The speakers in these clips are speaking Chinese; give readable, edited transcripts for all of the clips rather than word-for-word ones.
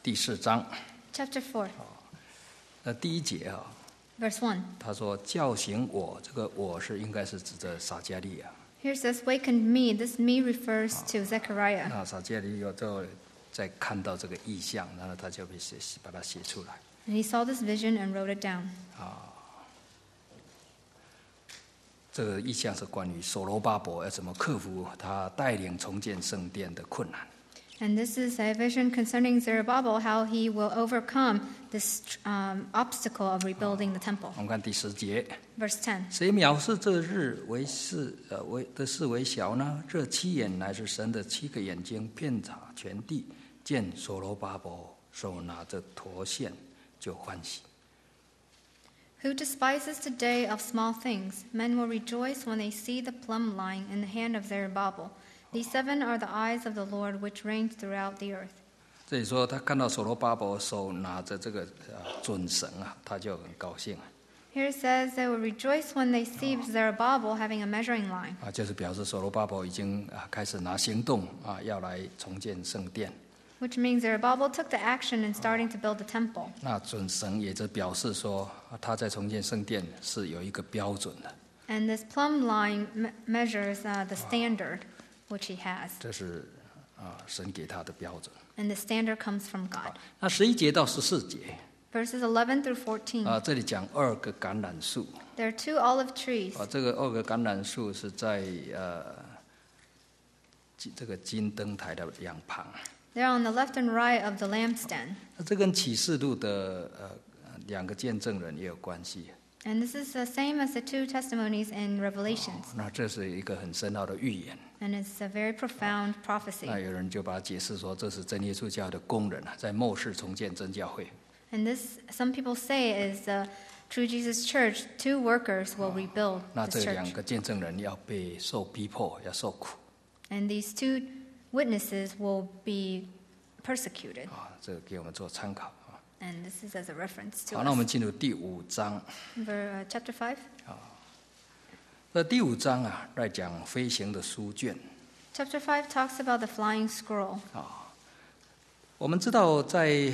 第4章 Chapter 4, 第1节啊， verse 1. 他说叫醒我，这个我是应该是指着撒迦利亚。 Here says, wakened me. This me refers to Zechariah. 那撒迦利亚就再看到这个意象，然后他就把它写出来。 And he saw this vision and wrote it down. 这个意象是关于所罗巴伯要怎么克服他带领重建圣殿的困难。 And this is a vision concerning Zerubbabel, how he will overcome this obstacle of rebuilding the temple. 我们看第10节， Verse 10. 谁藐视这日为事为小呢？这7眼乃是神的7个眼睛，遍察全地，见所罗巴伯手拿着驼线，就欢喜。 Who despises the day of small things? Men will rejoice when they see the plumb lying in the hand of Zerubbabel. These 7 are the eyes of the Lord, which reigns throughout the earth. 这里说他看到所罗巴伯手拿着这个准绳啊，他就很高兴。 Here it says they will rejoice when they see Zerubbabel having a measuring line. 就是表示所罗巴伯已经开始拿行动要来重建圣殿。 Which means Zerubbabel took the action in starting to build the temple. 那准绳也就表示说他在重建圣殿是有一个标准的。 And this plumb line measures the standard which he has. 这是神给他的标准。 And the standard comes from God. 那11节到14节 Verses 11 through 14. 这里讲2个橄榄树。 There are 2 olive trees. 这个2个橄榄树是在这个金灯台的两旁。 They're on the left and right of the lampstand. 这跟启示录的2个见证人也有关系。 And this is the same as the 2 testimonies in Revelations. 那这是一个很深奥的预言。 And it's a very profound prophecy. 那有人就把它解释说，这是真耶稣教的工人在末世重建真教会。 And this, some people say, is the True Jesus Church. 2 workers will rebuild 那 this 这 church. 2个见证人要被受逼迫，要受苦。 And these 2 witnesses will be persecuted. 这个给我们做参考。 And this is as a reference to 好，那我们 us. 进入第5章。 Chapter 5. 那第5章在讲飞行的书卷。 Chapter 5 talks about the flying scroll. 我们知道在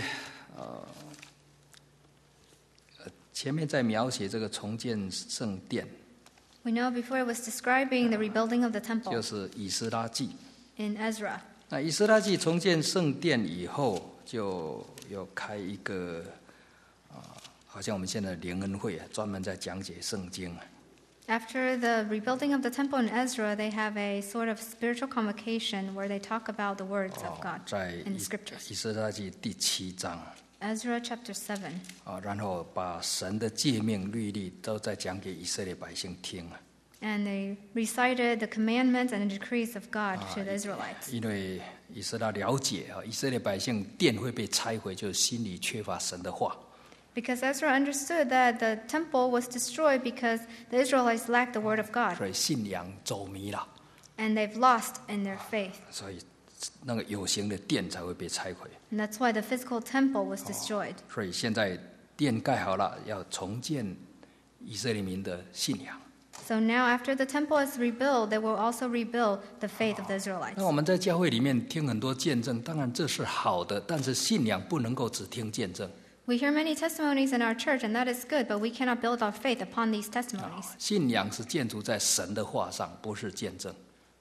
前面在描写这个重建圣殿， We know before it was describing the rebuilding of the 就 temple 是以斯拉记。 in Ezra. 那以斯拉记重建圣殿以后，就有开一个好像我们现在的联恩会专门在讲解圣经。 After the rebuilding of the temple in Ezra, they have a sort of spiritual convocation where they talk about the words of God 在 in the scriptures. 以斯拉记第7章。 Ezra chapter 7. 然后把神的诫命律例都在讲给以色列百姓听。 And they recited the commandments and the decrees of God to the Israelites. 因为以色列了解以色列百姓殿会被拆毁，就是心里缺乏神的话。 Because Ezra understood that the temple was destroyed because the Israelites lacked the word of God. 所以信仰走迷了， And they've lost in their faith. 所以那个有形的殿才会被拆毁。 And that's why the physical temple was destroyed. 所以现在殿盖好了，要重建以色列民的信仰。 So now after the temple is rebuilt, they will also rebuild the faith of the Israelites. 那我们在教会里面听很多见证，当然这是好的，但是信仰不能够只听见证。 We hear many testimonies in our church, and that is good, but we cannot build our faith upon these testimonies. 信仰是建筑在神的话上，不是见证。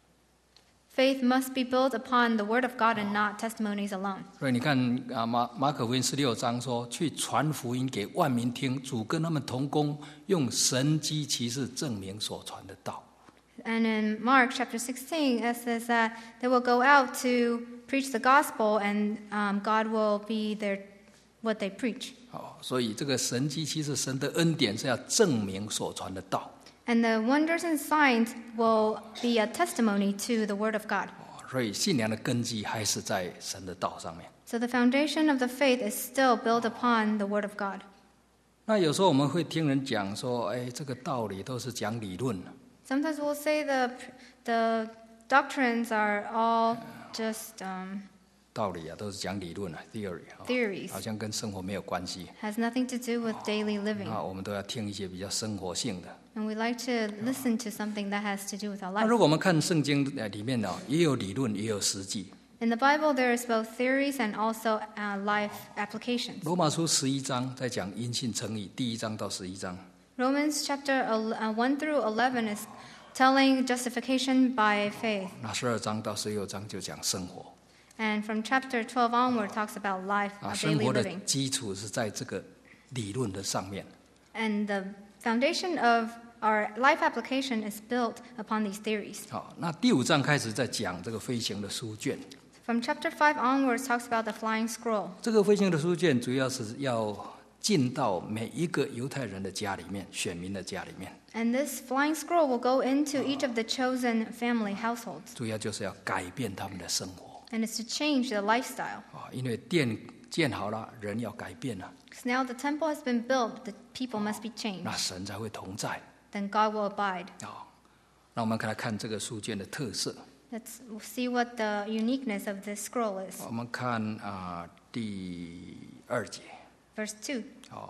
Faith must be built upon the word of God and not testimonies alone. 所以你看马可福音16章说，去传福音给万民听，主跟他们同工，用神迹奇事证明所传的道。 And in Mark chapter 16, it says that they will go out to preach the gospel, and God will be what they preach. 所以这个神迹奇事，神的恩典是要证明所传的道。 And the wonders and signs will be a testimony to the word of God. 所以信仰的根基还是在神的道上面。 So the foundation of the faith is still built upon the word of God. 那有时候我们会听人讲说，这个道理都是讲理论。 Sometimes we'll say the doctrines are all just 道理都是讲理论 theories. 好像跟生活没有关系。 Has nothing to do with daily living. 那我们都要听一些比较生活性的。 And we like to listen to something that has to do with our 那 life. 如果我们看圣经里面也有理论，也有实际。 In the Bible, there is both theories and also life applications. 罗马书11章在讲因信称义，第1章到11章。 Romans chapter 1 through 11 is telling justification by faith. 那12章到16章就讲生活。 And from chapter 12 onward talks about life, 生 daily 活的 living. 基础是在这个理论的上面。 And the foundation of our life application is built upon these theories. 好，那第5章开始在讲这个飞行的书卷。 From chapter 5 onwards talks about the flying scroll. 这个飞行的书卷主要是要进到每一个犹太人的家里面，选民的家里面。 And this flying scroll will go into each of the chosen family households. 主要就是要改变他们的生活。 And it's to change the lifestyle. 因为殿建好了，人要改变了， Because now the temple has been built, the people must be 那 changed. 神才会同在。 Then God will abide. 那我们来看这个书卷的特色。 Let's see what the uniqueness of this scroll is. 我们看第2节。 Verse 2.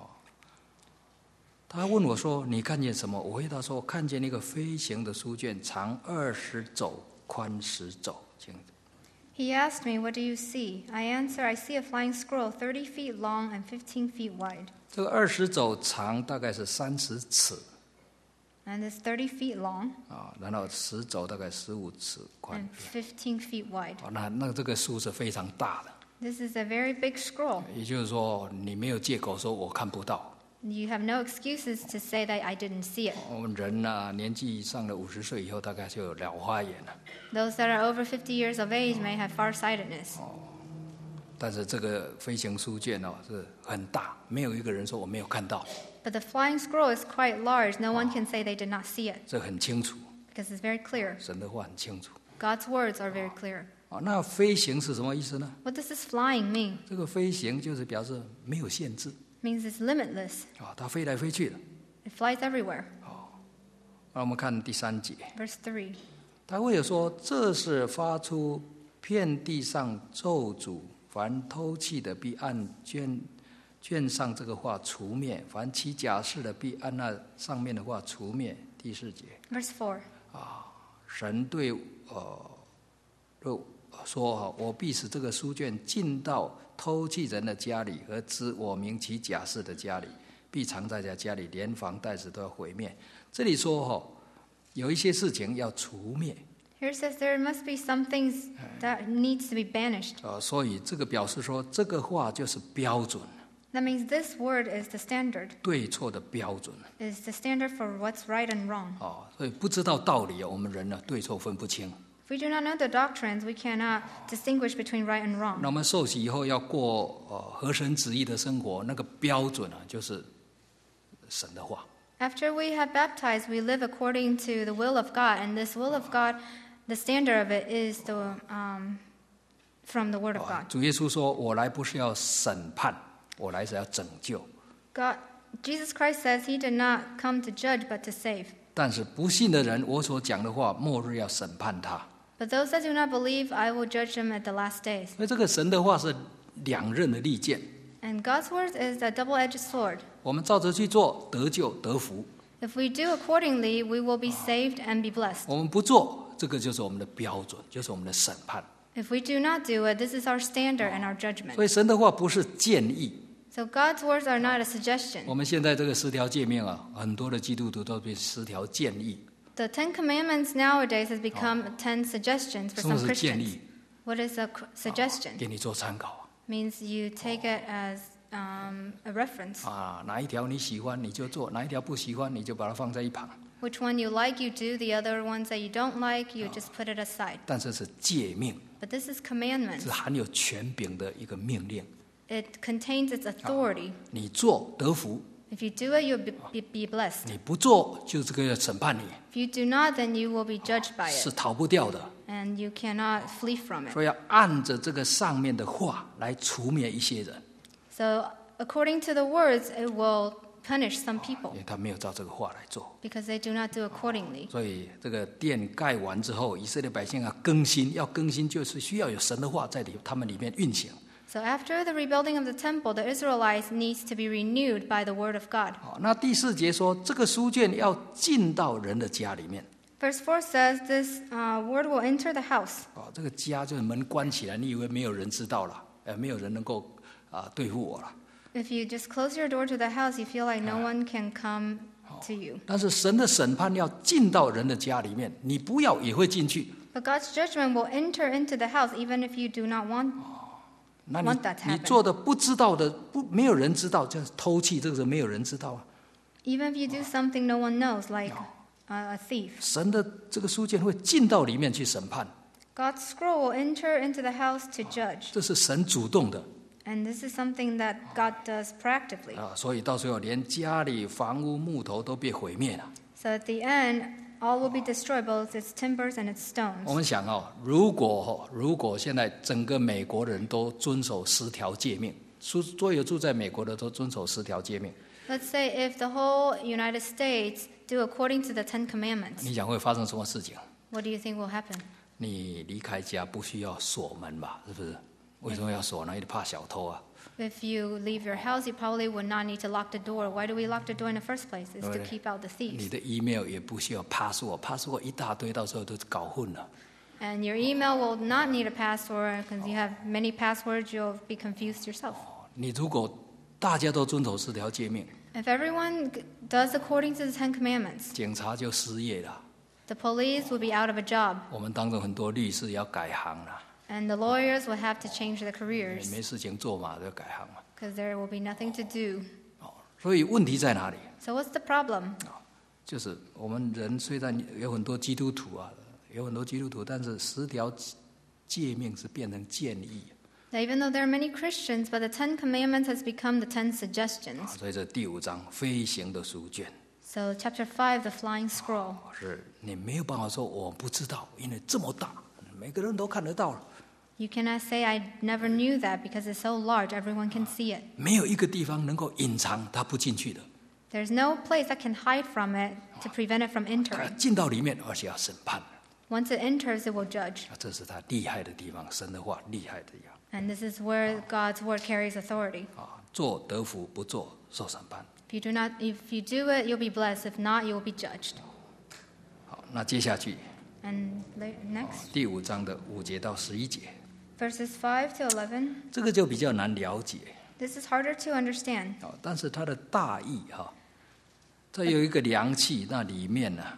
他问我说：“你看见什么？”我回答说：“看见一个飞行的书卷，长20肘，宽10肘。” He asked me, "What do you see?" I answer, "I see a flying scroll 30 feet long and 15 feet wide." 这个20肘长大概是30尺， And it's 30 feet long 然后10肘大概15尺宽 and 15 feet wide. 那这个书是非常大的， This is a very big scroll. 也就是说，你没有借口说我看不到。 You have no excuses to say that I didn't see it. 我们人年纪上了50岁以后，大概就有老花眼了。 Those that are over 50 years of age may have farsightedness. 但是这个飞行书卷是很大，没有一个人说我没有看到， But the flying scroll is quite large. No one can say they did not see it 这很清楚， because it's very clear. 神的话很清楚。 God's words are very clear. 那飞行是什么意思呢？ What does this flying mean? 这个飞行就是表示没有限制， It means it's limitless. 它飞来飞去的。 It flies everywhere. 那我们看第3节， Verse 3. 他会有说：“这是发出遍地上咒诅，凡偷窃的必按卷上这个话除灭，凡起假誓的必按那上面的话除灭。”第4节， Verse 4. 神对说：“我必使这个书卷进到偷窃人的家里和指我名起假誓的家里，必藏在家里，连房带子都要毁灭。”这里说有一些事情要除灭。 Here says there must be some things that needs to be banished. 所以这个表示说，这个话就是标准， That means this word is the standard. 对错的标准。 Is the standard for what's right and wrong. 所以不知道道理，我们人呢对错分不清。 If we do not know the doctrines, we cannot distinguish between right and 那 wrong. 我们受洗以后要过合神旨意的生活，那个标准就是神的话。 After we have baptized, we live according to the will of God, and this will of God, the standard of it is from the Word of God. 主耶稣说：“我来不是要审判，我来是要拯救。” Jesus Christ says he did not come to judge but to save. 但是不信的人，我所讲的话，末日要审判他。 But those that do not believe, I will judge them at the last days. 所以这个神的话是两刃的利剑， And God's word is a double-edged sword. 我们照着去做，得救得福； If we do accordingly, we will be saved and be blessed. 我们不做，这个就是我们的标准，就是我们的审判。 If we do not do it, this is our standard and our 所 judgment. 以神的话不是建议。 So God's words are not a suggestion. 我们现在这个10条诫命很多的基督徒都被10条建议。 The 10 Commandments nowadays has become 10 suggestions for 什么 some 是建 Christians. 议？ What is a suggestion? 给你做参考。 Means you take it as a reference. 哪一条你喜欢你就做，哪一条不喜欢你就把它放在一旁。 Which one you like, you do. The other ones that you don't like, you just put it aside. 但这是诫命， But this is commandments. 是含有权柄的一个命令。 It contains its authority. 你做得福， If you do it, you'll be blessed. 你不做就这个要审判你， If you do not, then you will be judged by 是 it. 逃不掉的。 And you cannot flee from it. 所以要按着这个上面的话来除灭一些人， So according to the words, it will punish some 因 people 为他没有照这个话来做。 because they do not do accordingly. 所以这个殿盖完之后，以色列百姓要更新，要更新就是需要有神的话在他们里面运行。 So after the rebuilding of the temple, the Israelites needs to be renewed by the word of God. 那第4节说，这个书卷要进到人的家里面。 Verse 4 says, This word will enter the house. 这个家就是门关起来，你以为没有人知道了，没有人能够对付我了。 If you just close your door to the house, you feel like no one can come to you. 但是神的审判要进到人的家里面，你不要也会进去。 But God's judgment will enter into the house even if you do not want 那 that to 你 happen. 做的不知道的，没有人知道，这样偷窃，这个是没有人知道啊。 Even if you do something no one knows, like a thief. 神的这个书卷会进到里面去审判， God's scroll will enter into the house to judge. 这是神主动的 And this is something that God does proactively. 所以到最后连家里房屋木头都被毁灭了。 So at the end, all will be destroyed, both its timbers and its 我 stones. 们想如果现在整个美国人都遵守10条诫命，所有住在美国的都遵守10条诫命， Let's say if the whole United States do according to the Ten Commandments, 你想会发生什么事情？ what do you think will happen? 你离开家不需要锁门吧？是不是？为什么要锁呢？因为怕小偷啊。 If you leave your house, you probably would not need to lock the door. Why do we lock the door in the first place? It's to keep out the 你 thieves. 的 email 也不需要 password 一大堆，到时候都搞混了。 And your email will not need a password because you have many passwords. You'll be confused yourself. 你如果大家都遵守10条诫命， If everyone does according to the Ten Commandments, 警察就失业了。 the police will be out of a job, 我们当中很多律师要改行了， and the lawyers will have to change their careers 没事情做嘛，就改行嘛。 because there will be nothing to do. 所以问题在哪里？ So what's the problem? 就是我们人虽然有很多基督徒但是10条诫命是变成建议。 That even though there are many Christians, but the Ten Commandments has become the 10 suggestions. 所以这第5章飞行的书卷 So chapter 5, the flying scroll. 是你没有办法说我不知道，因为这么大，每个人都看得到了， You cannot say, I never knew that because it's so large, everyone can see it. 没有一个地方能够隐藏他不进去的， There's no place that can hide from it to prevent it from 他 entering. 进到里面，而且要审判。 Once it enters, it will judge. 这是他厉害的地方，神的话厉害的地方 And this is where God's word carries authority. 做得福，不做受审判。 If you do it, you'll be blessed. If not, you will be judged. 好，那接下去 And next, 第5章的5节到11节， verses 5 to 11. 这个就比较难了解。 This is harder to understand. 但是它的大意这有一个量器，那里面呢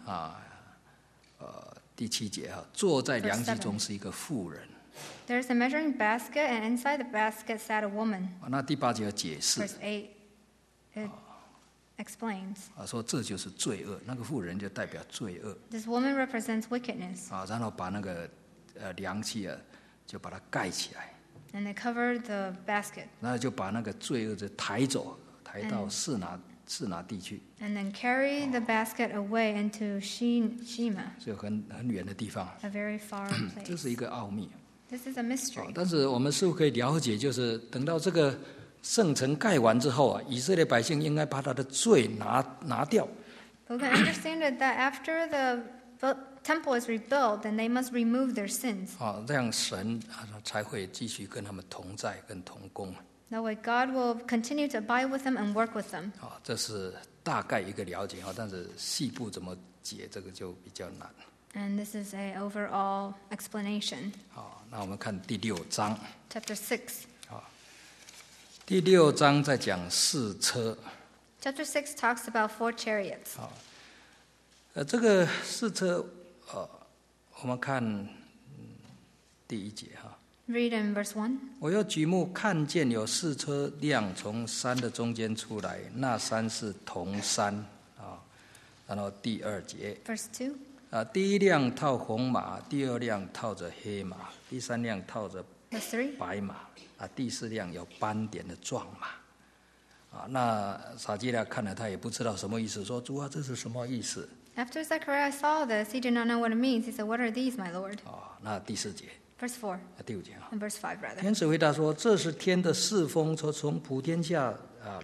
第7节坐在量器中是一个妇人。 There's a measuring basket, and inside the basket sat a woman. 那第8节有解释 Verse 8, it explains. 说这就是罪恶，那个妇人就代表罪恶 This woman represents wickedness, 然后把那个量器就把它盖起来， and they covered the basket, 然后就把那个罪恶就抬走，抬到示拿地去， and then carry the basket away into Shema, 就很远的地方。 a very far 这 place. 是一个奥秘。 This is a mystery. 但是我们似乎可以了解，就是等到这个圣城盖完之后以色列百姓应该把他的罪拿掉。 But we can understand it that after the temple is rebuilt, then they must remove their sins. 这样神才会继续跟他们同在跟同工。 That way, God will continue to abide with them and work with them. 这是大概一个了解但是细部怎么解，这个就比较难。 And this is an overall explanation. 那我们看第6章。 Chapter 6. 第6章在讲4车。 Chapter 6 talks about 4 chariots. 这个4车，我们看第1节 Read in verse 1. 我又举目看见有4车辆从山的中间出来，那山是铜山然后第2节 Verse 2. 第1辆套红马，第2辆套着黑马，第3辆套着 Verse 3. 白马第4辆有斑点的壮马那撒基利亚看了他也不知道什么意思，说主啊，这是什么意思 After Zechariah saw this, he did not know what it means. He said, What are these, my Lord? 那第4节 Verse 4. 第5节 And verse 5, rather. 天使回答说，这是天的四风从普天下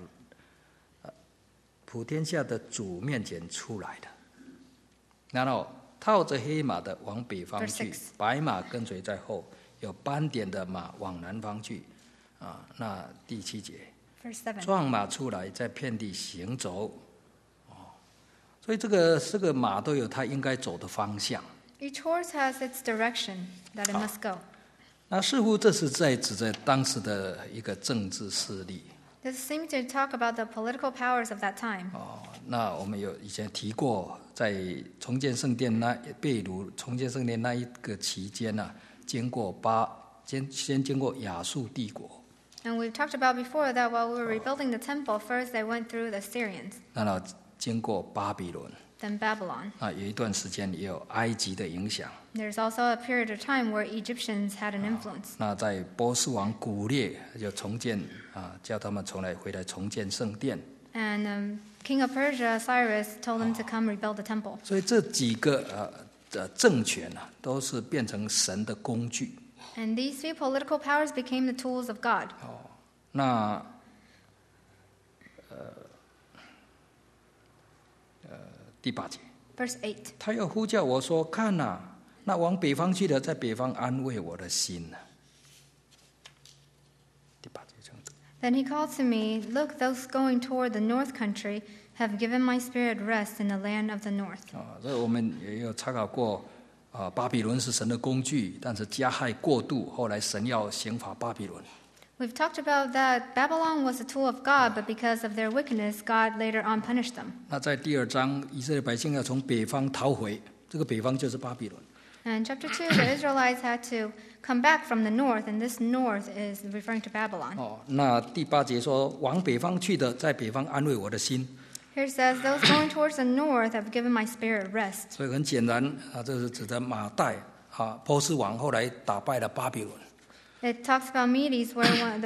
的主面前出来的。然后套着黑马的往北方去，白马跟随在后，有斑点的马往南方去那第7节 Verse 7. 壮马出来，在遍地行走所以这个马都有它应该走的方向。 Each horse has its direction that it must go. 那似乎这是指在当时的一个政治势力。 This seems to talk about the political powers of that time. 那我们有以前提过，在重建圣殿被掳重建圣殿那一个期间呢，先经过亚述帝国。 And we've talked about before that while we were rebuilding the temple, first they went through the Syrians, 那经过巴比伦。 then Babylon. 有一段时间也有埃及的影响。 There's also a period of time where Egyptians had an influence. 那在波斯王古列就重建叫他们回来重建圣殿。 And King of Persia, Cyrus, told them to come rebuild the temple. 所以这几个政权都是变成神的工具。 And these few political powers became the tools of God. 那第8节 Verse 8. 他又呼叫我说：“看哪，那往北方去的，在北方安慰我的心。”第8节这样子。 Then he called to me, Look, those going toward the north country have given my spirit rest in the land of the north. 所以我们也有参考过，巴比伦是神的工具，但是加害过度，后来神要刑罚巴比伦。 We've talked about that Babylon was a tool of God, but because of their wickedness, God later on punished them. 那在第2章，以色列百姓要从北方逃回，这个北方就是巴比伦。 And chapter 2, the Israelites had to come back from the north, and this north is referring to Babylon. 那第8节说：“往北方去的，在北方安慰我的心。” Here it says, Those going towards the north have given my spirit rest. 所以很显然这是指的马代波斯王后来打败了巴比伦。 It talks about Medes, where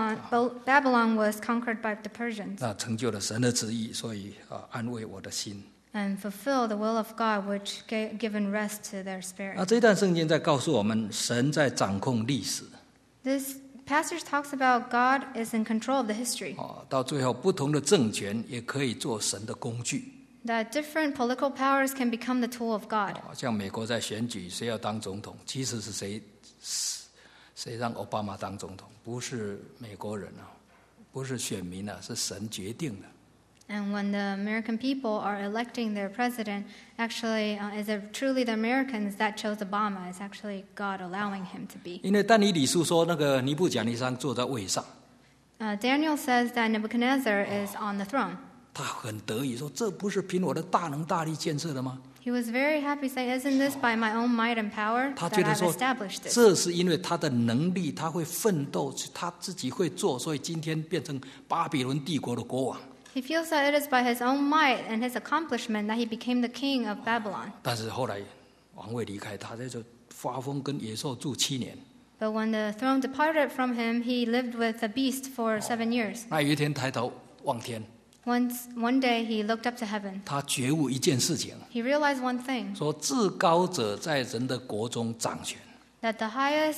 Babylon was conquered by the Persians. 那成就了神的旨意，所以安慰我的心。 And fulfill the will of God, which given rest to their spirit. 那这段圣经在告诉我们，神在掌控历史。 This passage talks about God is in control of the history. 到最后，不同的政权也可以做神的工具。 That different political powers can become the tool of God. 像美国在选举谁要当总统，其实是谁让奥巴马当总统？不是美国人不是选民是神决定的。 And when the American people are electing their president, actually, is it truly the Americans that chose Obama? It's actually God allowing him to be. 因为但以理书说，那个尼布甲尼撒坐在位上。 Daniel says that Nebuchadnezzar is on the throne. 他很得意说：“这不是凭我的大能大力建设的吗？” He was very happy, saying, "Isn't this by my own might and power 他 that 觉得 I've 说， established this?" 这是因为他的能力，他会奋斗，他自己会做，所以今天变成巴比伦帝国的国王。 He feels that it is by his own might and his accomplishment that he became the king of Babylon. 但是后来王位离开他，他就发疯跟野兽住7年。 But when the throne departed from him, he lived with the beast for 7 years. 那有一天抬头望天， One day he looked up to heaven. 他觉悟一件事情， He realized one thing, 说至高者在人的国中掌权。 that the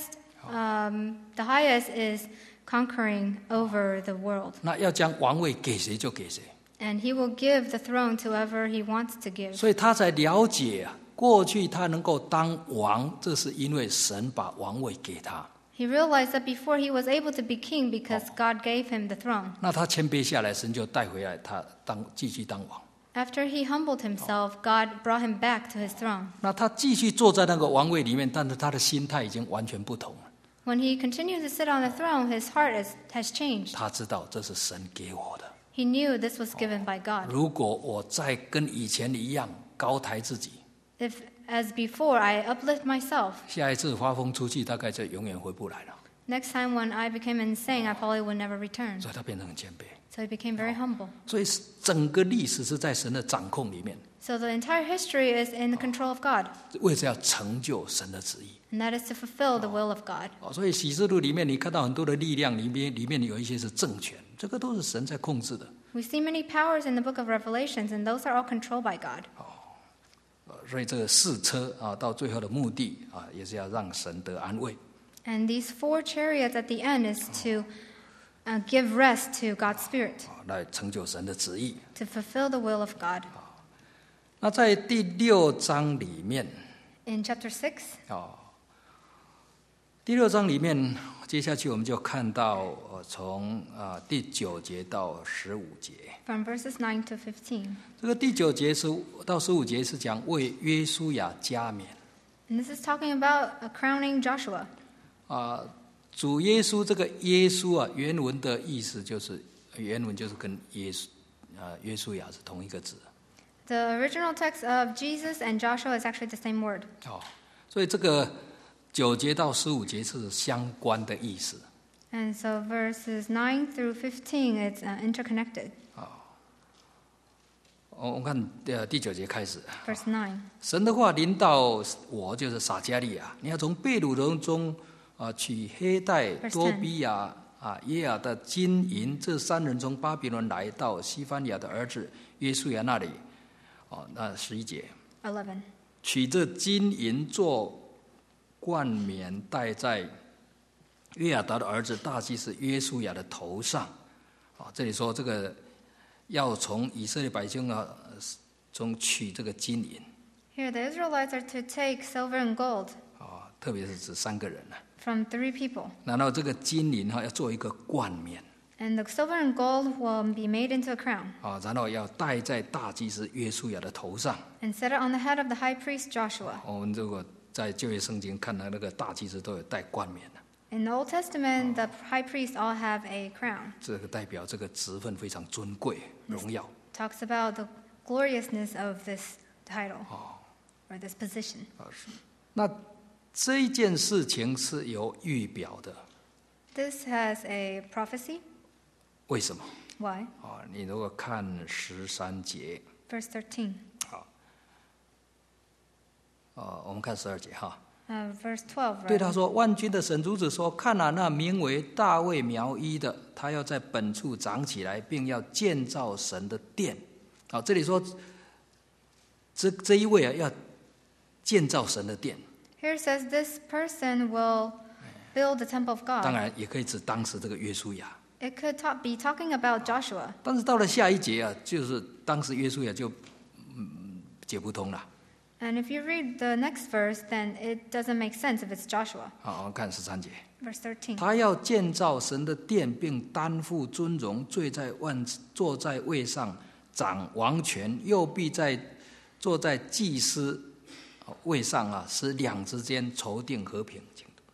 highest is conquering over the world. 那要将王位给谁就给谁。 And he will give the throne to whoever he wants to give. 所以他才了解过去他能够当王，这是因为神把王位给他。 He realized that before he was able to be king because God gave him the throne. 那他谦卑下来，神就带回来他继续当王。 After he humbled himself, God brought him back to his throne. 那他继续坐在那个王位里面，但是他的心态已经完全不同了。 When he continued to sit on the throne, his heart has changed. 他知道这是神给我的。 He knew this was given by God. 如果我再跟以前一样高抬自己， If, as before, I uplift myself, 下一次发疯出去，大概就永远回不来了。 next time when I became insane, I probably would never return. 所以他变成很谦卑。 So he became very humble. 所以整个历史是在神的掌控里面， So the entire history is in the control of God, 为了要成就神的旨意。 and that is to fulfill the will of God. 所以启示录里面你看到很多的力量，里面有一些是政权，这个都是神在控制的。 We see many powers in the book of Revelations, and those are all controlled by God. 所以这个4车到最后的目的也是要让神得安慰。 And these 4 chariots at the end is to give rest to God's Spirit, 来成就神的旨意。 to fulfill the will of God. 那在第6章里面 In chapter 6, 第6章里面，接下去我们就看到从第9节到15节。 From verses 9 to 15. 这个第9节到15节是讲为约书亚加冕。 And this is talking about crowning Joshua. 主耶稣，这个耶稣啊，原文的意思就是跟约书亚是同一个字。 The original text of Jesus and Joshua is actually the same word. 所以这个9节到15节是相关的意思。 And so verses 9 through 15, it's interconnected. 我们看第9节开始。 Verse 9. 神的话临到我，就是撒迦利亚，你要从被掳人中取黑带、多比亚、耶亚的金银这3人从巴比伦来到西番雅的儿子约书亚那里。那11节。 11. 取这金银做冠冕，戴在约亚达的儿子大祭司约书亚的头上。这里说这个要从以色列百姓中取这个金银。 Here, the Israelites are to take silver and gold. 特别是指3个人。 From 3 people. 然后这个金银要做一个冠冕。 And the silver and gold will be made into a crown. 然后要戴在大祭司约书亚的头上。 And set it on the head of the high priest Joshua. 我们如果在旧约圣经看到那个大祭司都有戴冠冕。 In the Old Testament, the high priests all have a crown. 这个代表这个职分非常尊贵、荣耀。 Talks about the gloriousness of this title, or this position. 那这一件事情是有预表的。 This has a prophecy. 为什么？ Why? 你如果看13节。 Verse 13. 我们看12节哈。 Verse 12. 对他说：“万军的神主子说，看啊，那名为大卫苗裔的，他要在本处长起来，并要建造神的殿。”这里说这一位要建造神的殿。 Here says this person will build the temple of God. 当然也可以指当时这个约书亚。 It could be talking about Joshua. 但是到了下一节就是当时约书亚就解不通了。 And if you read the next verse, then it doesn't make sense if it's Joshua. 我们看13节。 Verse 13. 他要建造神的殿，并担负尊荣，坐在位上掌王权，又必坐在祭司位上使两之间筹定和平。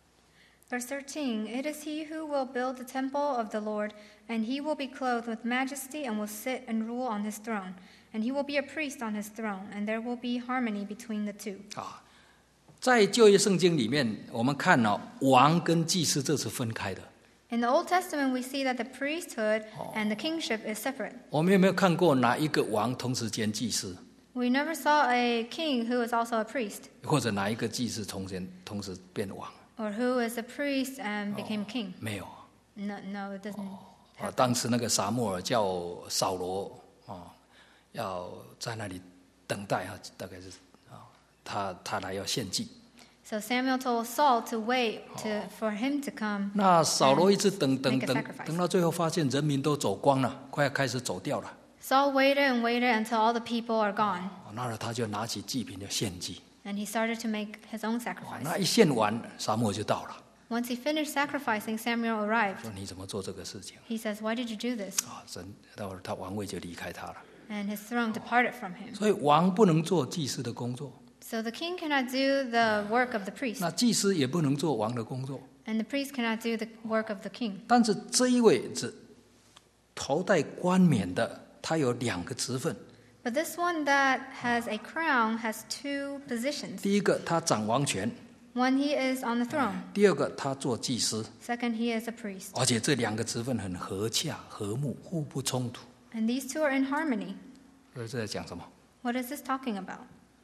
Verse 13, It is he who will build the temple of the Lord, and he will be clothed with majesty and will sit and rule on his throne. And he will be a priest on his throne, and there will be harmony between the two. 在旧约圣经里面，我们看王跟祭司这是分开的。 In the Old Testament, we see that the priesthood and the kingship is separate. 我们有没有看过哪一个王同时兼祭司？ We never saw a king who is also a priest. 或者哪一个祭司同时变王？ Or who is a priest and became king? 没有。 No, it doesn't happen. 当时那个撒母耳叫扫罗要在那里等待大概是他来要献祭。 So Samuel told Saul to wait for him to come. 那扫罗一直等到最后发现人民都走光了，快要开始走掉了。 Saul waited and waited until all the people are gone. 那他就拿起祭品就献祭。 And he started to make his own sacrifice. 那一献完，撒母耳就到了。 Once he finished sacrificing, Samuel arrived. 说你怎么做这个事情？ He says, Why did you do this? 神到了他王位就离开他了。 And his throne departed from him. 所以王不能做祭司的工作。 So the king cannot do the work of the priest. 那祭司也不能做王的工作。 And the priest cannot do the work of the king. 但是这一位头戴冠冕的，他有2个职分。 But this one that has a crown has 2 positions. 第一个，他掌王权。 One, he is on the throne. 第二个，他做祭司。 Second, he is a priest. 而且这2个职分很和洽、和睦，互不冲突。 And these 2 are in harmony. 所以这在讲什么？ What is this talking about?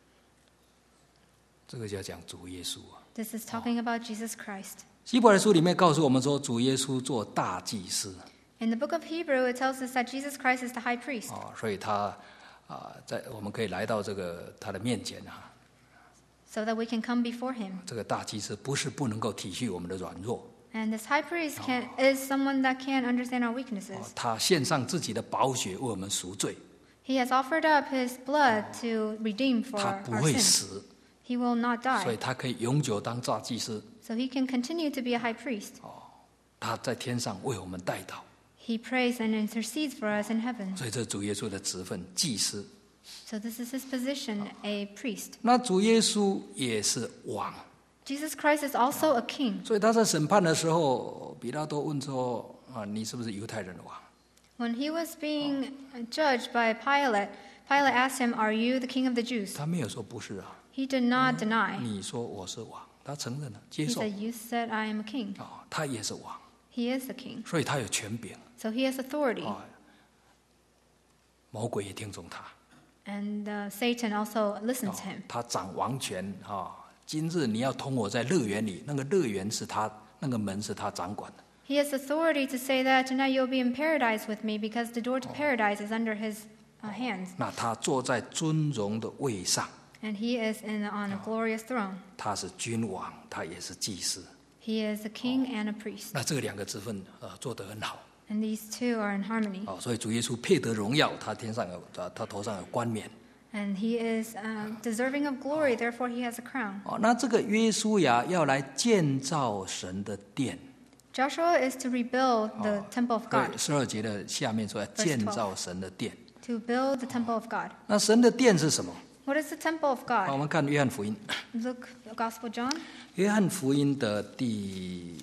这个就要讲主耶稣。 This is talking about Jesus Christ. 希伯来书里面告诉我们说，主耶稣做大祭司。 In the book of Hebrew, it tells us that Jesus Christ is the high priest. 所以他我们可以来到他的面前 So that we can come before him. 这个大祭司不是不能够体恤我们的软弱。 And this high priest is someone that can understand our weaknesses. 他献上自己的宝血为我们赎罪。 He has offered up his blood to redeem for 他不 our 会 sins. 死， He will not 所以 die. 他可以永久当大祭司。 So he can continue to be a high priest. 他在天上为我们代祷， He prays and intercedes for us in heaven. 所以这是主耶稣的职分，祭司。 So this is his position, a priest. 那主耶稣也是王， Jesus Christ is also a king. 所以他在审判的时候，比拉多问说：“你是不是犹太人的王？” When he was being judged by Pilate, Pilate asked him, "Are you the king of the Jews?" 他没有说不是啊， He did not deny. 你说我是王，他承认了，接 He 受 said, "You said I am a king." 他也是王， He is the king. 所以他有权柄 So he has authority. 魔鬼也听从他， And Satan also listens to him. 他掌王权今日你要同我在乐园里，那个乐园是他，那个门是他掌管的。 He has authority to say that tonight you'll be in paradise with me because the door to paradise is under his hands. 那他坐在尊荣的位上， And he is on a glorious throne. 他是君王，他也是祭司。 He is a king and a priest. 那这两个职分做得很好。 And these two are in harmony. 所以主耶稣配得荣耀，他天上有他头上有冠冕。 And he is deserving of glory, therefore he has a crown. 那这个约书亚要来建造神的殿。 Joshua is to rebuild the temple of God. 12节的下面说要建造神的殿。 To build the temple of God. 那神的殿是什么？ What is the temple of 我 God? 们看约翰福音。 Look, the Gospel of John. 约翰福音的第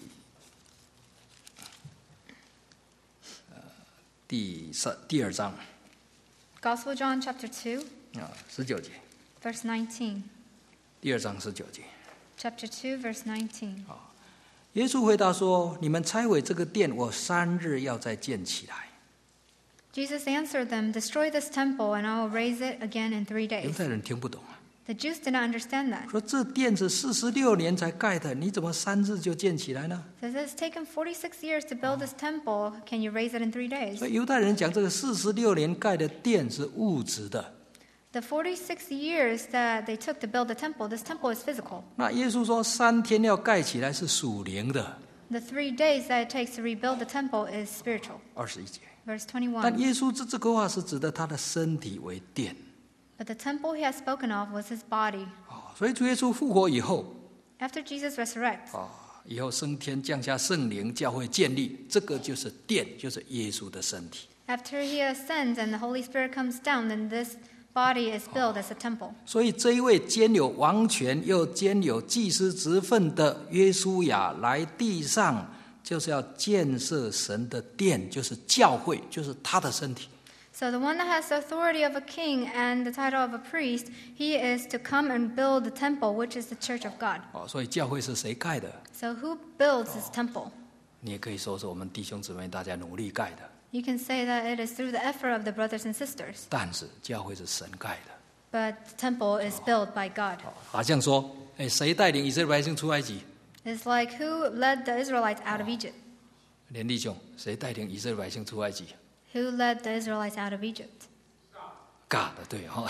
2章 Gospel of John chapter 2, 19节， verse 19. 第2章19节。 Chapter 2, verse 19. 耶稣回答说：“你们拆毁这个殿，我3日要再建起来。” Jesus answered them, "Destroy this temple, and I will raise it again in 3 犹 days." 太人听不懂 The Jews did not understand that. 说这殿是46年才盖的，你怎么3日就建起来呢？ So it says, "It's taken 46 years to build this temple. Can you raise it in 3 days?" 所以犹太人讲这个46年盖的殿是物质的。 The 46 years that they took to build the temple, this temple is physical. 那耶稣说3天要盖起来是属灵的。 The 3 days that it takes to rebuild the temple is spiritual. 21节。 Verse 但 21. 耶稣这个话是指的他的身体为殿。 But the temple he has spoken of was his body. 所以主耶稣复活以后， After Jesus resurrects, 以后升天降下圣灵，教会建立，这个就是殿，就是耶稣的身体。 after he ascends and the Holy Spirit comes down, then this body is built as a temple. 所以这一位兼有王权又兼有祭司职分的约书亚来地上，就是要建设神的殿，就是教会，就是他的身体。 So the one that has the authority of a king and the title of a priest, he is to come and build the temple, which is the church of God. 所以教会是谁盖的？ So who builds this temple? 你也可以说是我们弟兄姊妹大家努力盖的， You can say that it is through the effort of the brothers and sisters. 但是教会是神盖的。 But the temple is built by God. 好像说，谁带领以色列百姓出埃及？ It's like who led the Israelites out of Egypt? 连弟兄，谁带领以色列百姓出埃及？ Who led the Israelites out of Egypt? God 的对哈。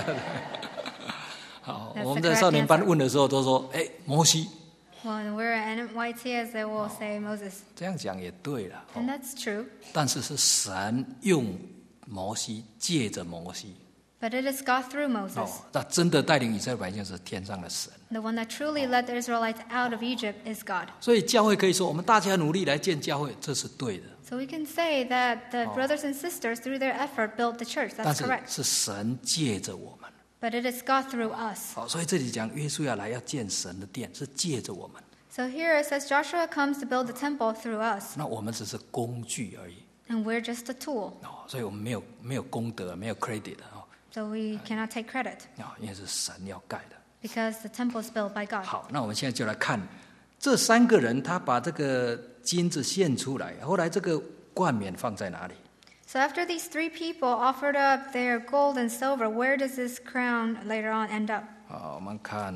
好， That's 我们 the 在 correct 少年班 answer. 问的时候都说，摩西， When we're at NYTS, they will say Moses. 这样讲也对了。 And that's true. 但是是神用摩西，借着摩西。 But it is God through Moses. 那真的带领以色列百姓是天上的神。 The one that truly led the Israelites out of Egypt is God. 所以教会可以说，我们大家努力来建教会，这是对的。 So we can say that the brothers and sisters, through their effort, built the church. 但 That's 是 correct. 是神借着我们。 But it is God through us. 所以这里讲约书亚来要建神的殿，是借着我们。 So here it says Joshua comes to build the temple through us. 那我们只是工具而已。 And we're just a tool. 所以我们没有功德，没有 credit So we cannot take credit 因为是神要盖的。 because the temple is built by God. 好，那我们现在就来看这3个人，他把这个金子献出来，后来这个冠冕放在哪里？ So after these 3 people offered up their gold and silver, where does this crown later on end up? 我们看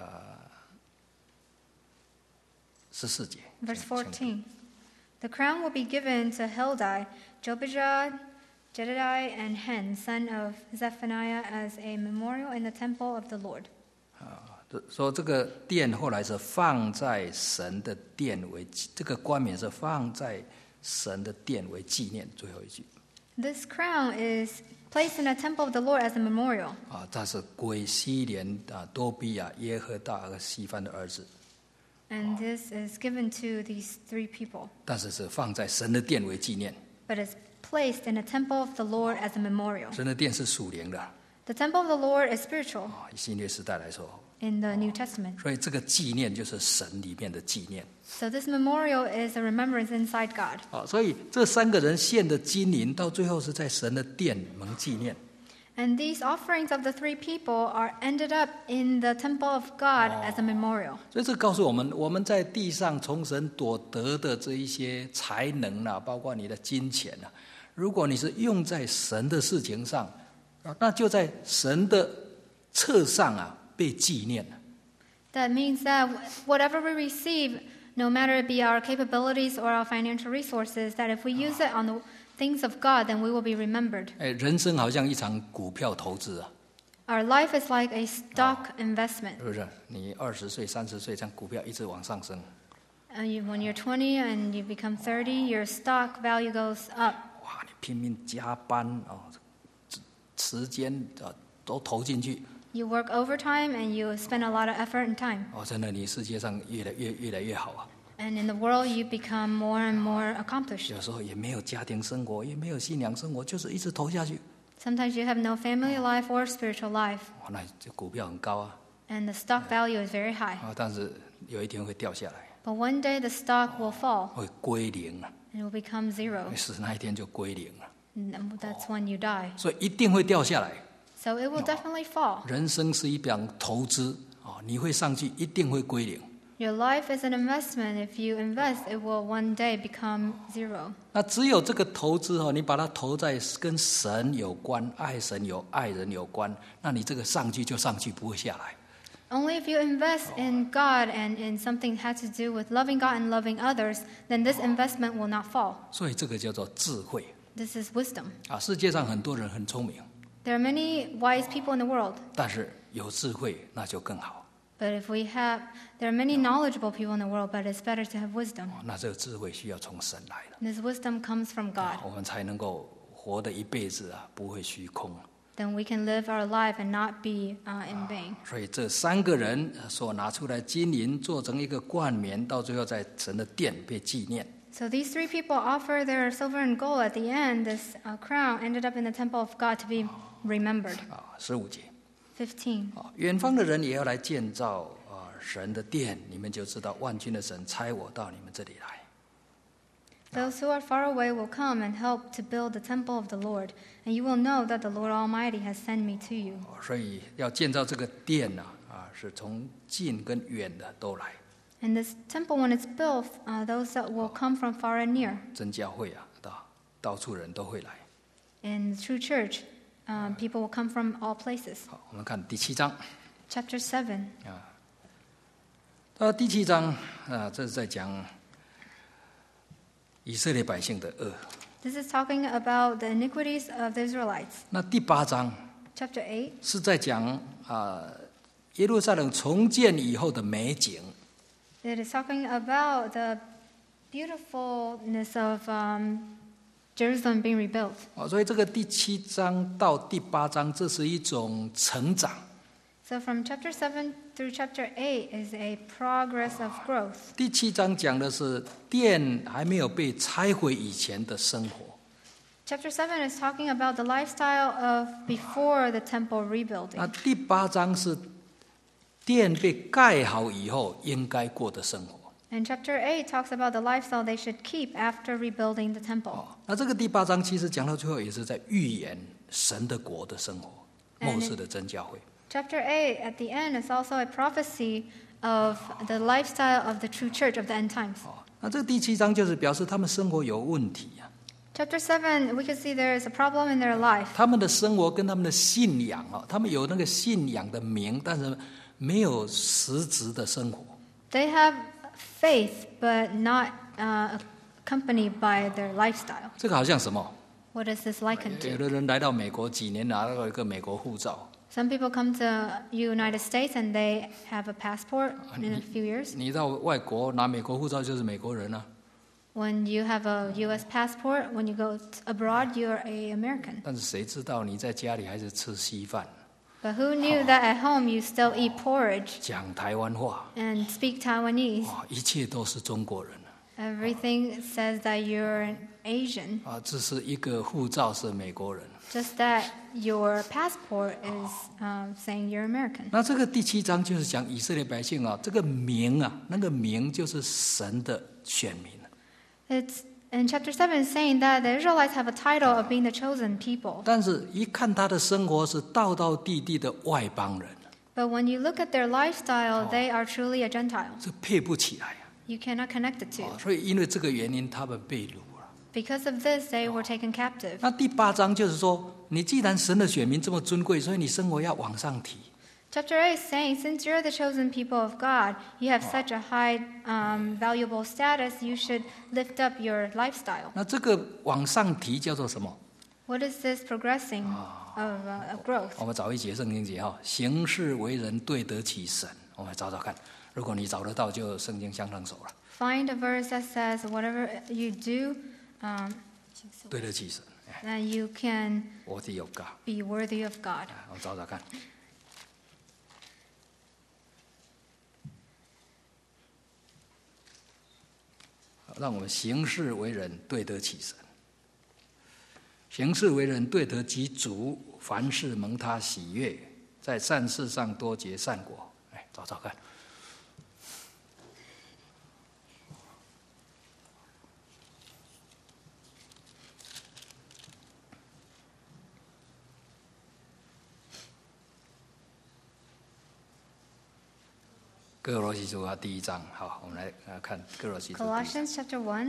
14节。 Verse 14. The crown will be given to Hildai, Jobijah, Jedediah, and Hen, son of Zephaniah, as a memorial in the temple of the Lord. 说这个殿后来是放在神的殿为，这个冠冕是放在神的殿为纪念。最后一句。 This crown is placed in the temple of the Lord as a memorial. 他是归西连多比亚耶和大和西番的儿子。 And this is given to these 3 people, 但是是放在神的殿为纪念。 but is placed in the temple of the Lord as a memorial. 神的殿是属灵的， The temple of the Lord is spiritual 以新约时代来说， in the New Testament. 所以这个纪念就是神里面的纪念。 So this memorial is a remembrance inside God. 所以这3个人献的金银，到最后是在神的殿蒙纪念。 And these offerings of the 3 people are ended up in the temple of God as a memorial. 所以这告诉我们，我们在地上从神所得的这一些才能啊，包括你的金钱啊，如果你是用在神的事情上，那就在神的册上啊被纪念。 That means that whatever we receive, no matter it be our capabilities or our financial resources, that if we use it on the things of God, then we will be remembered. 人生好像一场股票投资啊， Our life is like a stock investment. 是不是？你20岁、30岁，这样股票一直往上升， When you're 20 and you become 30, your stock value goes up. 哇，你拼命加班时间都投进去， You work overtime and you spend a lot of effort and time. 真的你世界上越来越好啊。 And in the world, you become more and more accomplished. 有时候也没有家庭生活，也没有信仰生活，就是一直投下去。 Sometimes you have no family life or spiritual life, 那这股票很高啊， and the stock value is very high. 但是有一天会掉下来， But one day the stock will fall 会归零啊， and it will become zero. 是那一天就归零了， And that's when you die. 所以一定会掉下来。 So it will definitely fall. 人生是一笔投资你会上去，一定会归零。 Your life is an investment. If you invest, it will one day become zero. 那只有这个投资你把它投在跟神有关、爱神爱人有关，那你这个上去就上去，不会下来。 Only if you invest in God and in something had to do with loving God and loving others, then this investment will not fall. 所以这个叫做智慧 This is wisdom. 世界上很多人很聪明， There are many wise people in the world, 但是有智慧那就更好。 but there are many knowledgeable people in the world, but it's better to have wisdom. 那这个智慧需要从神来的， This wisdom comes from God. 我们才能够活得一辈子不会虚空。 Then we can live our life and not be in vain. 所以这3个人所拿出来金银做成一个冠冕，到最后在神的殿被纪念。 So these 3 people offer their silver and gold. At the end, this crown ended up in the temple of God to be remembered. 15节， 15. 远方的人也要来建造神的殿，你们就知道万军的神差我到你们这里来。 Those who are far away will come and help to build the temple of the Lord, and you will know that the Lord Almighty has sent me to you. 所以要建造这个殿是从近跟远的都来。 And this temple, when it's built, those that will come from far and near. 真教会到处人都会来。 In the true church, people will come from all places. 好，我们看第7章。 Chapter 7. 到第7章这是在讲以色列百姓的恶。 This is talking about the iniquities of the Israelites. 那第8章 Chapter 8. 是在讲耶路撒冷重建以后的美景。 It is talking about the beautifulness of Jerusalem being rebuilt. 所以这个第7章到第8章，这是一种成长。 So from chapter 7 through chapter 8 is a progress of growth. 第7章讲的是殿还没有被拆毁以前的生活。 Chapter 7 is talking about the lifestyle of before the temple 那 rebuilding. 第8章是殿被盖好以后应该过的生活。 And chapter 8 talks about the lifestyle they should keep after rebuilding the temple. 那这个第8章其实讲到最后也是在预言神的国的生活，末世的真教会。 Chapter 8 at the end is also a prophecy of the lifestyle of the true church of the end times. 那这个第7章就是表示他们生活有问题 Chapter 7, we can see there is a problem in their life. 他们的生活跟他们的信仰他们有那个信仰的名，但是没有实质的生活。 They have faith, but not accompanied by their lifestyle. 这个好像什么？ What is this likened 有 to? 的人来到美国几年，拿到一个美国护照， Some people come to United States and they have a passport in a few years. 你到外国拿美国护照就是美国人啊。 When you have a U.S. passport, when you go abroad, you're an American. 但是谁知道你在家里还是吃稀饭？ But who knew that at home you still eat porridge 讲台湾话， and speak Taiwanese? 一切都是中国人 Everything says that you're an Asian, 只是一个护照是美国人。 just that your passport is saying you're American. 那这个第7章就是讲以色列百姓这个名那个名就是神的选民。 It's in chapter 7 is saying that the Israelites have a title of being the chosen people. 但是一看他的生活是道道地地的外邦人， But when you look at their lifestyle, they are truly a Gentile. 这配不起来 You cannot connect the two. 所以因为这个原因，他们被掳了。 Because of this, they were taken captive. 那第8章就是说，你既然神的选民这么尊贵，所以你生活要往上提。 Chapter 8 is saying, since you're the chosen people of God, you have such a high, valuable status, you should lift up your lifestyle. 那这个往上提叫做什么？ What is this progressing of growth? 我们找一节圣经节行事为人对得起神。我们找找看，如果你找得到，就圣经相当熟了。 Find a verse that says, whatever you do, 对得起神 then you can ，worthy of God。 be worthy of God. 我们找找看。让我们行事为人对得起神，行事为人对得起主，凡事蒙他喜悦，在善事上多结善果。找找看。哥罗西书第1章，好，我们来看哥罗西书第1章 Colossians chapter 1,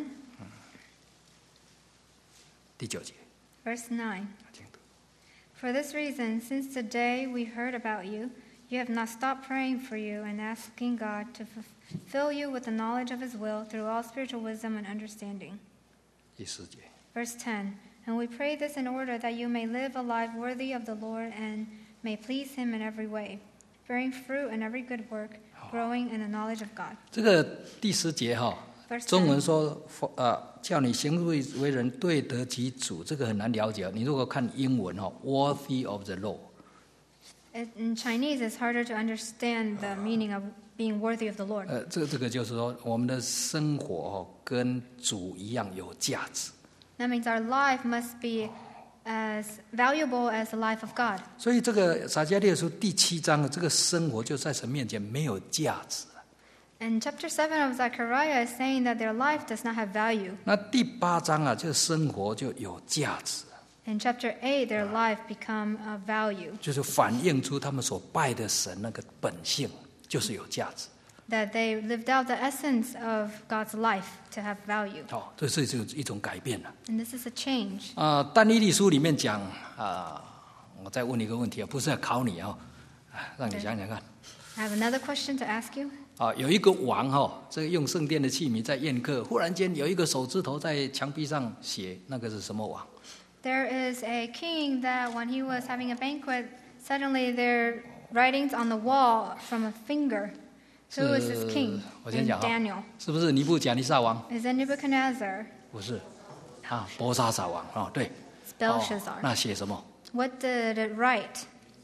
第9节， verse 9. 请读。 For this reason, since the day we heard about you, you have not stopped praying for you and asking God to fill you with the knowledge of His will through all spiritual wisdom and understanding. 第10节， Verse 10. And we pray this in order that you may live a life worthy of the Lord and may please Him in every way, bearing fruit in every good work, growing in the knowledge of God. 这个第10节 Verse 中文 10. 说叫你行事为人对得起主，这个很难了解。你如果看英文worthy of the Lord， In Chinese, it's harder to understand the meaning of being worthy of the Lord. 这个就是说我们的生活跟主一样有价值。 That means our life must be as valuable as the life of God. 所以这个撒迦利亚书第7章的这个生活就在神面前没有价值。 And chapter 7 of Zechariah is saying that their life does not have value. 那第8章这生活就有价值， In chapter 8, their life become of value, 就是反映出他们所拜的神那个本性就是有价值。 that they lived out the essence of God's life to have value. 这是一种改变了。 And this is a change. 但以理书里面讲我再问你一个问题不是要考你让你想想看。 I have another question to ask you. 有一个王这个用圣殿的器皿在宴客，忽然间有一个手指头在墙壁上写，那个是什么王？ There is a king that when he was having a banquet, suddenly there are writings on the wall from a finger. Who is this king 我先 in 讲 Daniel? 是不是尼布甲尼撒王？ Is it Nebuchadnezzar? 不是波沙撒王对。 It's Belshazzar. 那写什么？ What did it write?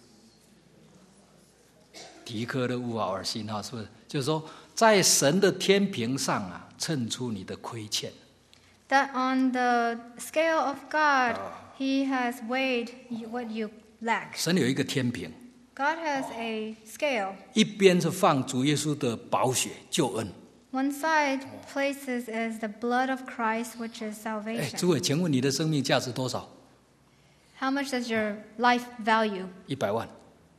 提科的乌尔辛是不是？就是说，在神的天平上称出你的亏欠。 That on the scale of God, He has weighed what you lack. 神有一个天平， God has a scale. 一边是放主耶稣的宝血救恩。 One side places is the blood of Christ, which is 诸 salvation. 位，请问你的生命价值多少？ How much does your life value? 100万？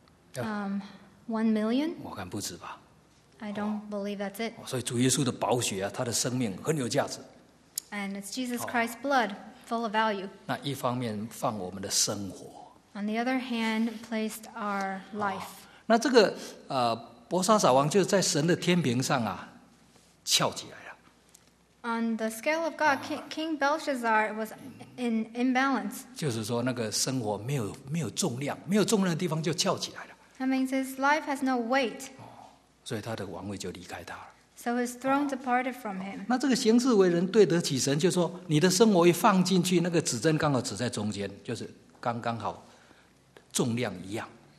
1 million? 我看不止吧。 I don't believe that's it. 所以主耶稣的宝血他的生命很有价值。 And it's Jesus Christ's blood, full of value. 那一方面放我们的生活， On the other hand, placed our life. 那这个伯沙撒王就是在神的天平上翘起来了。 On the scale of God, King Belshazzar was in imbalance. 就是说那个生活没有重量，没有重量的地方就翘起来了， That means his life has no weight, 所以他的王位就离开他了。 so his throne departed from him. 那这个行事为人对得起神，就是说你的生活一放进去，那个指针刚好指在中间，就是刚刚好重量一样。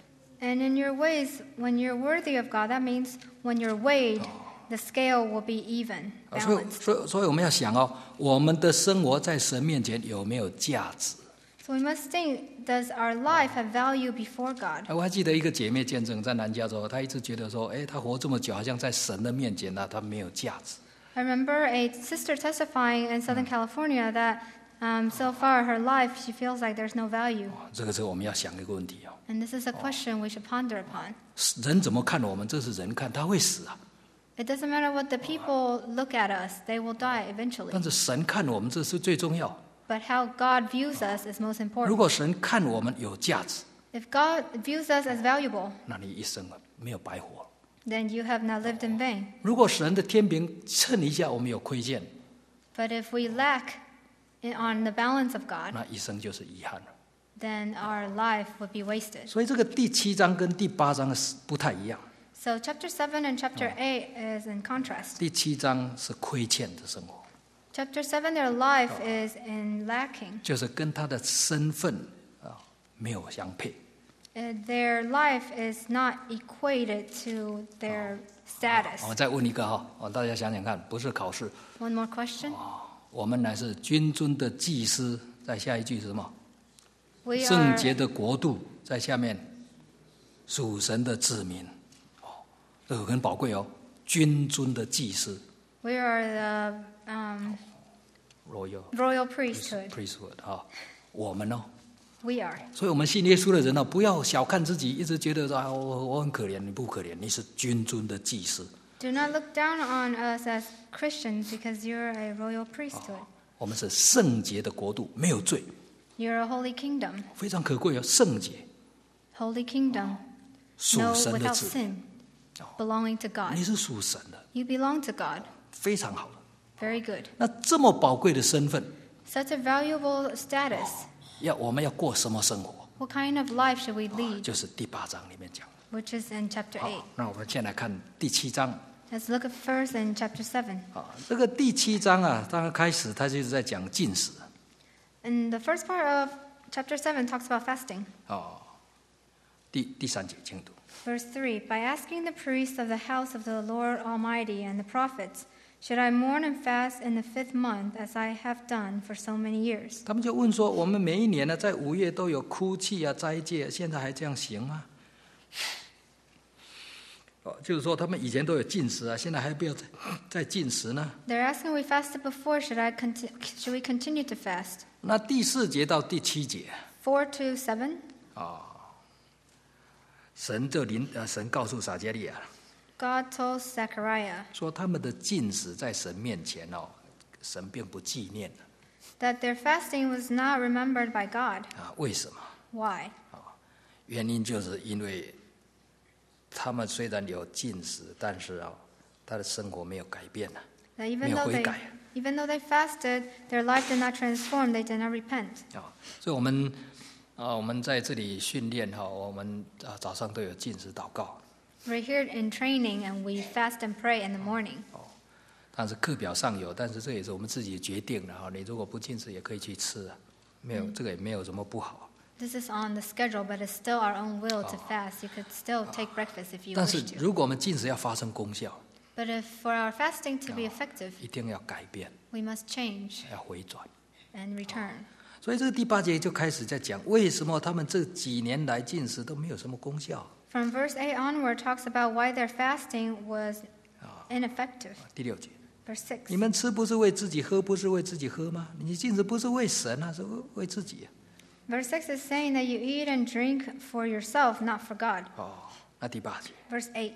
And in your ways, when you're worthy of God, that means when you're weighed, the scale will be even, 所以我们要想哦，我们的生活在神面前有没有价值？ So we must think, does our life have value before God? 我还记得一个姐妹见证在南加州，她一直觉得说，她活这么久，好像在神的面前呢，她没有价值。 I remember a sister testifying in Southern California that so far her life, she feels like there's no value. 这个是我们要想一个问题哦。 And this is a question we should ponder upon. 人怎么看我们？这是人看，他会死啊。 It doesn't matter what the people look at us, they will die 但 eventually. 是神看我们，这是最重要。 But how God views us is most 如 important. 果神看我们有价值， If God views us as valuable, 那你一生没有白活。 then you have not lived in vain. 如果神的天平称一下，我们有亏欠， But if we lack on the balance of God, 那一生就是遗憾了。 then our life would be wasted. 所以这个第7章跟第8章不太一样。 So chapter 7 and chapter 8 is in contrast. 第7章是亏欠的生活， Chapter 7, their life is in lacking. 就是跟他的身份没有相配。 Their life is not equated to their status. 我再问一个哈，大家想想看，不是考试。 One more question. 我们乃是君尊的祭司，在下一句是什么？ We 圣洁 are, 的国度，在下面，属神的子民。这个很宝贵哦，君尊的祭司 we are the royal priesthood. priesthood 我们哦。 We are. 所以我们信耶稣的人不要小看自己，一直觉得说我很可怜，你不可怜，你是君尊的祭司。 Do not look down on us as Christians because you're a royal priesthood. 我们是圣洁的国度，没有罪， You're a holy kingdom. 非常可贵哦，圣洁， Holy kingdom. 属 No 神的 without 子民， sin. Belonging to God. 你是属神的， You belong to God. 非常好。 Very good. 那这么宝贵的身份， Such a valuable status. 我们要过什么生活？ What kind of life should we lead? 就是第8章里面讲。 Which is in chapter 8. 好，那我们先来看第7章。 Let's look at first in chapter 7. 这个第7章当然开始他就是在讲禁食。 And the first part of chapter 7 talks about fasting. 第3节，请读。 Verse 3, By asking the priests of the house of the Lord Almighty and the prophets, should I mourn and fast in the 5th month as I have done for so many years? 他们就问说：我们每一年呢，在5月都有哭泣斋戒，现在还这样行吗？就是说他们以前都有禁食现在还不要再禁食呢？ They're asking, we fasted before, should we continue to fast? 那第4节到第7节， 4 to 7, 神告诉撒迦利亚 God told Zechariah 说，他们的禁食在神面前神并不纪念 that their fasting was not remembered by God. 为什么？ Why? 原因就是因为他们虽然有禁食，但是他的生活没有改变 That 没有悔改。 even though they fasted, their life did not transform, they did not repent. 所以我们在这里训练我们早上都有禁食祷告。 We're here in training and we fast and pray in the morning. 但是课表上有，但是这也是我们自己决定的你如果不禁食也可以去吃没有这个也没有什么不好。 This is on the schedule, but it's still our own will to fast. You could still take breakfast if you 但 wish 是 to. 如果我们禁食要发生功效， But if for our fasting to be effective, 一定要改变， we must change 要回转。 and return. 所以这个第8节就开始在讲，为什么他们这几年来禁食都没有什么功效。 From verse 8 onward talks about why their fasting was ineffective. 第6节， Verse 6. 你们吃不是为自己，喝不是为自己喝吗？你禁食不是为神是为自己。 Verse 6 is saying that you eat and drink for yourself, not for God. 那第8节， Verse 8.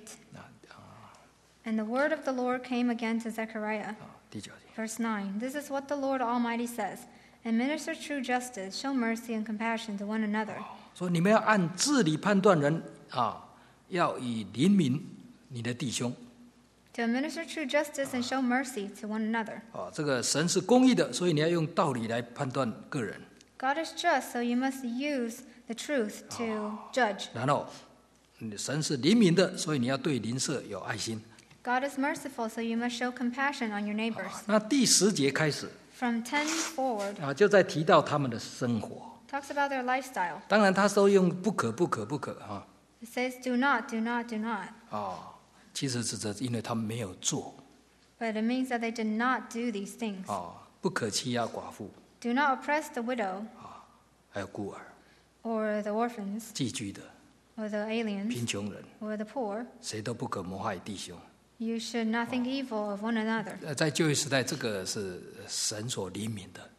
And the word of the Lord came again to Zechariah. 第9节， Verse 9. This is what the Lord Almighty says. Administer true justice, show mercy and compassion to one another. 说你们要按治理判断人要以怜悯你的弟兄。 To administer true justice and show mercy to one another. 这个神是公义的，所以你要用道理来判断个人。 God is just, so you must use the truth to judge. 然后，神是怜悯的，所以你要对邻舍有爱心。 God is merciful, so you must show compassion on your neighbors. 那第10节开始 From 10 forward, 就在提到他们的生活。 talks about their lifestyle. 当然，他都用不可 It says, do not, do not, do not. 其实指着因为他们没有做 But it means that they did not do these things. 不可欺压寡妇 Do not oppress the widow 还有孤儿 or the orphans 寄居的 or the aliens 贫穷人 or the poor. 谁都不可谋害弟兄 You should not think evil of one another. 在旧约时代这个是神所怜悯的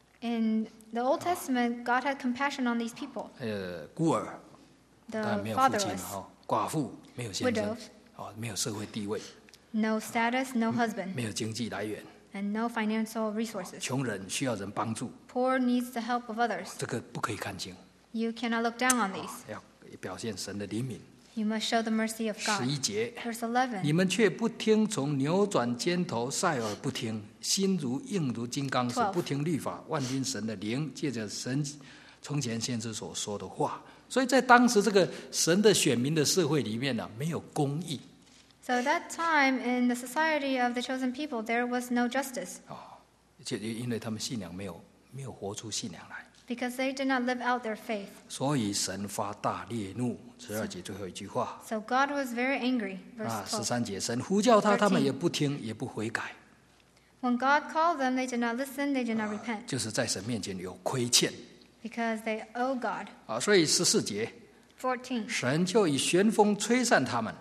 In the Old Testament, God had compassion on these people, 孤儿当然 the 没有父亲 fatherless, 寡妇没有先生 widows, 没有社会地位 no status, no husband, 没有经济来源 and no financial resources. 穷人需要人帮助 Poor needs the help of others. 这个不可以看轻 You cannot look down on these. 要表现神的怜悯 You must show the mercy of God. 11节 Verse 11. 你们却不听从，扭转肩头，塞耳不听，心硬如金刚石， 12 不听律法，万军神的灵借着神从前先知所说的话。所以在当时这个神的选民的社会里面呢，没有公义 So that time in the society of the chosen people, there was no justice 就因为他们信仰没有活出信仰来， because they did not live out their faith. 所以神发大烈怒。12节最后一句话 So God was very angry. Verse 12. 13节神呼叫他， 13 他们也不听，也不悔改， When God called them, they did not listen, they did not repent 就是在神面前有亏欠 because they owe God. 所以14节 14. 神就以旋风吹散他们，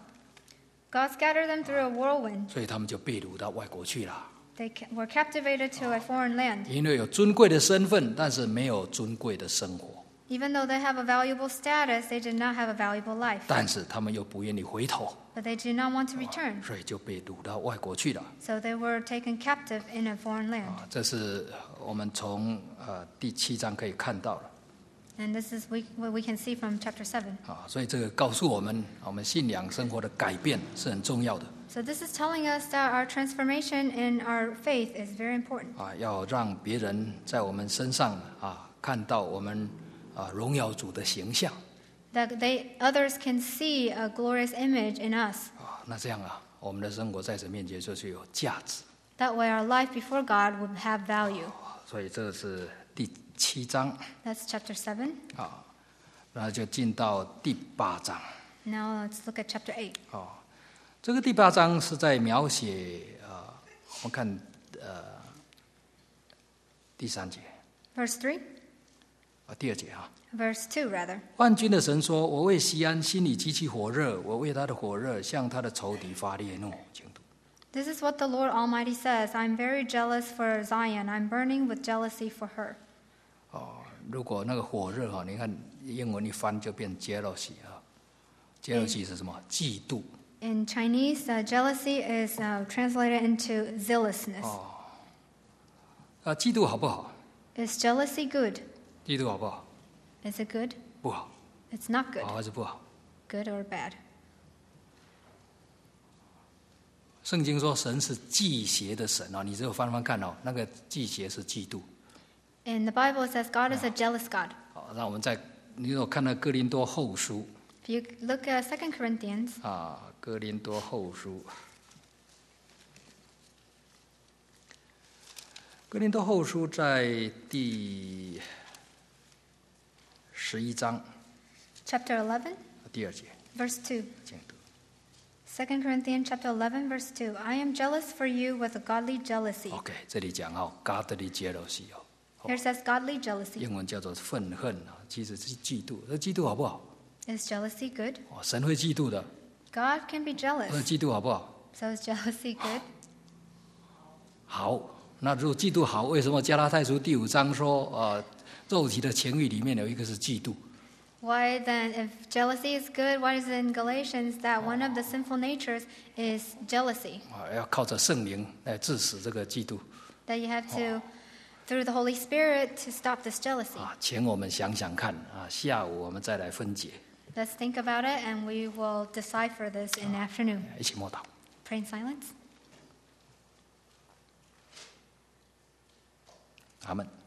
God scattered them through a whirlwind. 所以他们就被掳到外国去了。 They were captivated to a foreign land. 因为有尊贵的身份，但是没有尊贵的生活， Even though they have a valuable status, they did not have a valuable life. 但是他们又不愿意回头， But they did not want to return. 所以就被掳到外国去了。 So they were taken captive in a foreign land. 这是我们从第7章可以看到的 And this is what we can see from chapter 7. 所以这个告诉我们，我们信仰生活的改变是很重要的 So this is telling us that our transformation in our faith is very important. 要让别人在我们身上看到我们荣耀主的形象 That others can see a glorious image in us. 那这样我们的生活在神面前就是有价值。 That way our life before God will have value. 所以这是第7章 That's chapter 7. 然后就进到第8章 Now let's look at chapter 8. 这个第8章是在描写我们看第3节 Verse 3? 第2节 Verse 2, rather. 万军的神说：“我为西安心里极其火热，我为他的火热向他的仇敌发烈怒。”请读。 This is what the Lord Almighty says. I'm very jealous for Zion. I'm burning with jealousy for her. 如果那个火热你看英文一翻就变 jealousy jealousy 是什么？嫉妒。 In Chinese, jealousy is translated into zealousness. 嫉妒好不好？ Is jealousy good? 嫉妒好不好？ Is it good? 不好。 It's not good. 好还是不好？ Good or bad? 圣经说神是忌邪的神你只有翻翻看那个忌邪是嫉妒。 In the Bible, it says God is a jealous God. 那我们你如果看到哥林多后书 If you look at 2 Corinthians, 哥林多后书，哥林多后书在第11章 chapter 11, 第2节， verse 2. 请读。 2 Corinthians chapter 11, verse 2. I am jealous for you with a godly jealousy. OK， 这里讲godly jealousy Here says godly jealousy. 英文叫做愤恨其实是嫉妒。这嫉妒好不好？ Is jealousy good? 神会嫉妒的。 God can be jealous. 嫉妒好不好？ So is jealousy good? 好，那如果嫉妒好，为什么加拉太书第5章说肉体的情欲里面有一个是嫉妒？ Why then, if jealousy is good, why is it in Galatians that one of the sinful natures is jealousy? 要靠着圣灵来致死这个嫉妒。 That you have to, through the Holy Spirit, to stop this jealousy. 请我们想想看下午我们再来分解。 Let's think about it, and we will decipher this in the afternoon. 一起默祷。 Pray in silence. 阿们。